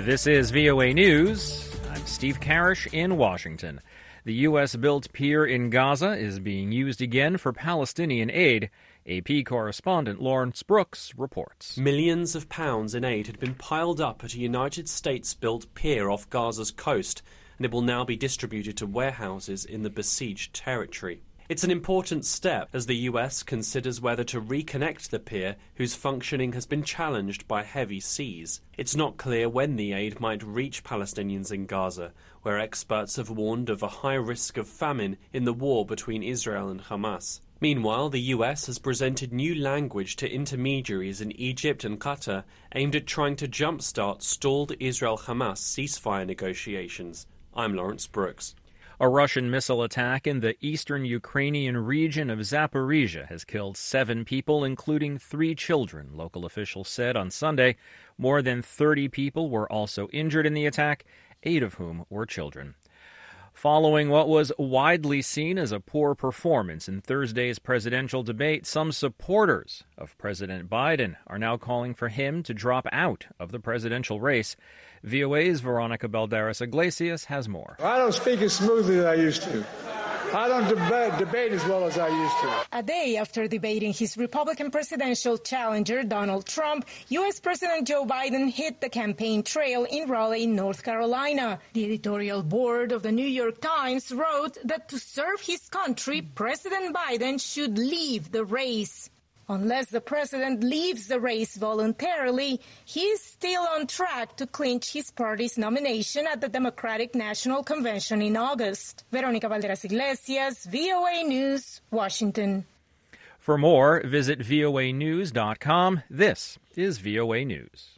This is VOA News. I'm Steve Karish in Washington. The U.S.-built pier in Gaza is being used again for Palestinian aid. AP correspondent Lawrence Brooks reports. Millions of pounds in aid had been piled up at a United States-built pier off Gaza's coast, and it will now be distributed to warehouses in the besieged territory. It's an important step as the US considers whether to reconnect the pier, whose functioning has been challenged by heavy seas. It's not clear when the aid might reach Palestinians in Gaza, where experts have warned of a high risk of famine in the war between Israel and Hamas. Meanwhile, the US has presented new language to intermediaries in Egypt and Qatar aimed at trying to jumpstart stalled Israel-Hamas ceasefire negotiations. I'm Lawrence Brooks. A Russian missile attack in the eastern Ukrainian region of Zaporizhia has killed 7 people, including 3 children, local officials said on Sunday. More than 30 people were also injured in the attack, 8 of whom were children. Following what was widely seen as a poor performance in Thursday's presidential debate, some supporters of President Biden are now calling for him to drop out of the presidential race. VOA's Veronica Balderas Iglesias has more. I don't speak as smoothly as I used to. I don't debate as well as I used to. A day after debating his Republican presidential challenger, Donald Trump, U.S. President Joe Biden hit the campaign trail in Raleigh, North Carolina. The editorial board of the New York Times wrote that to serve his country, President Biden should leave the race. Unless the president leaves the race voluntarily, he is still on track to clinch his party's nomination at the Democratic National Convention in August. Veronica Valderas Iglesias, VOA News, Washington. For more, visit voanews.com. This is VOA News.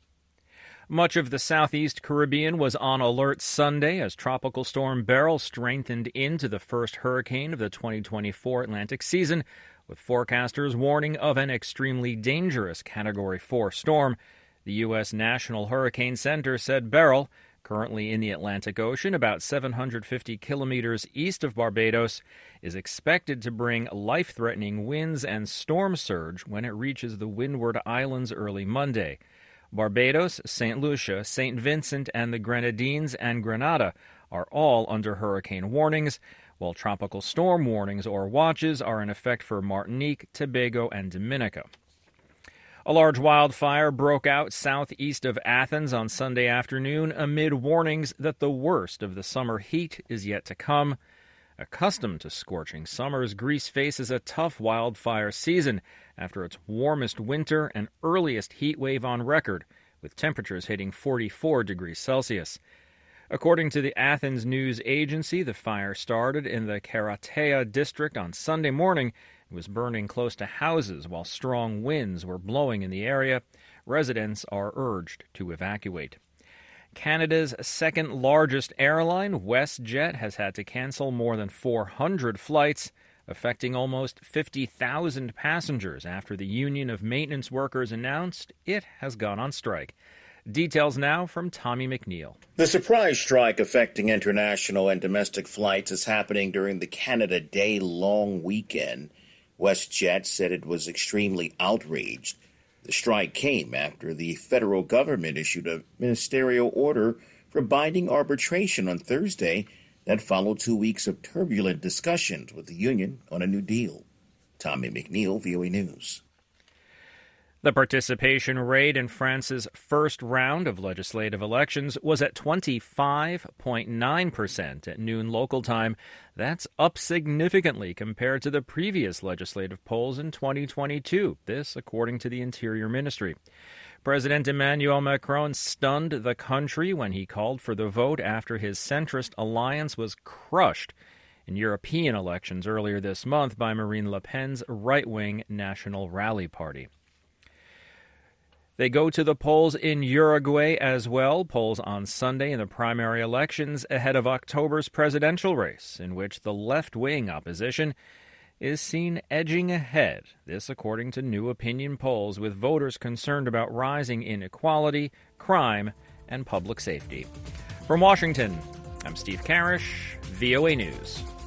Much of the southeast Caribbean was on alert Sunday as Tropical Storm Beryl strengthened into the first hurricane of the 2024 Atlantic season, with forecasters warning of an extremely dangerous Category 4 storm. The U.S. National Hurricane Center said Beryl, currently in the Atlantic Ocean about 750 kilometers east of Barbados, is expected to bring life-threatening winds and storm surge when it reaches the Windward Islands early Monday. Barbados, St. Lucia, St. Vincent, and the Grenadines and Grenada are all under hurricane warnings, while tropical storm warnings or watches are in effect for Martinique, Tobago, and Dominica. A large wildfire broke out southeast of Athens on Sunday afternoon amid warnings that the worst of the summer heat is yet to come. Accustomed to scorching summers, Greece faces a tough wildfire season after its warmest winter and earliest heat wave on record, with temperatures hitting 44 degrees Celsius. According to the Athens News Agency, the fire started in the Kerateia district on Sunday morning. It was burning close to houses while strong winds were blowing in the area. Residents are urged to evacuate. Canada's second-largest airline, WestJet, has had to cancel more than 400 flights, affecting almost 50,000 passengers after the Union of Maintenance Workers announced it has gone on strike. Details now from Tommy McNeil. The surprise strike affecting international and domestic flights is happening during the Canada Day long weekend. WestJet said it was extremely outraged. The strike came after the federal government issued a ministerial order for binding arbitration on Thursday that followed 2 weeks of turbulent discussions with the union on a new deal. Tommy McNeil, VOA News. The participation rate in France's first round of legislative elections was at 25.9% at noon local time. That's up significantly compared to the previous legislative polls in 2022. This, according to the Interior Ministry. President Emmanuel Macron stunned the country when he called for the vote after his centrist alliance was crushed in European elections earlier this month by Marine Le Pen's right-wing National Rally Party. They go to the polls in Uruguay as well. Polls on Sunday in the primary elections ahead of October's presidential race, in which the left-wing opposition is seen edging ahead. This according to new opinion polls, with voters concerned about rising inequality, crime, and public safety. From Washington, I'm Steve Karish, VOA News.